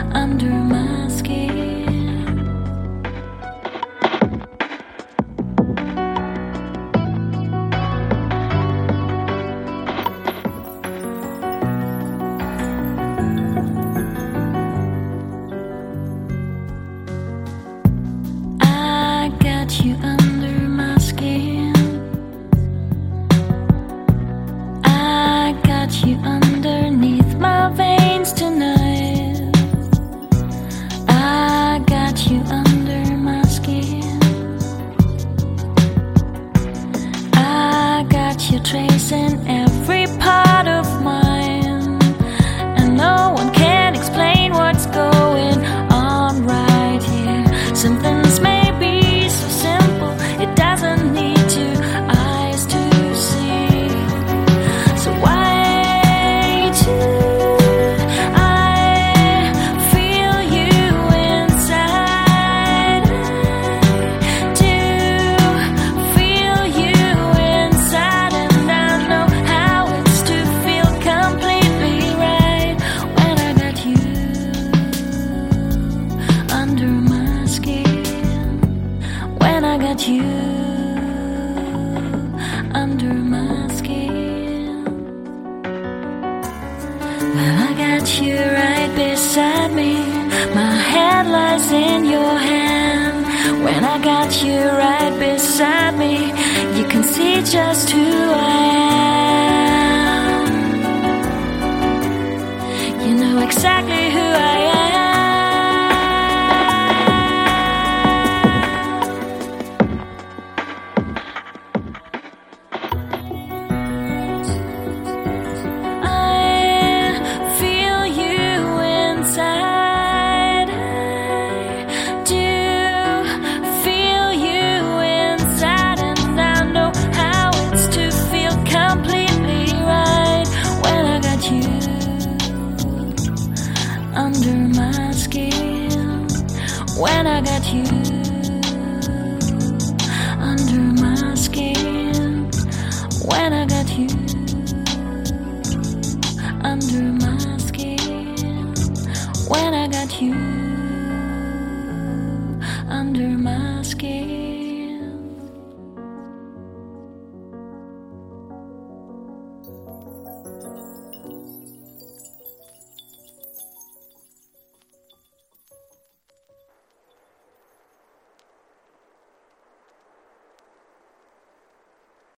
under my skin. I got you under my skin. I got you underneath my veins tonight. I got you under my skin. I got you tracing every part of mine, and no one can explain what's going on right here. Some things may be so simple, it doesn't need two eyes to see. So why do I feel you inside? I do feel you inside, and I know how it's to feel completely right when I got you under my skin. When I got you under my skin. Well, I got you right beside me. My head lies in your hand. When I got you right beside me, you can see just who I am. You know exactly who I am. Under my skin, when I got you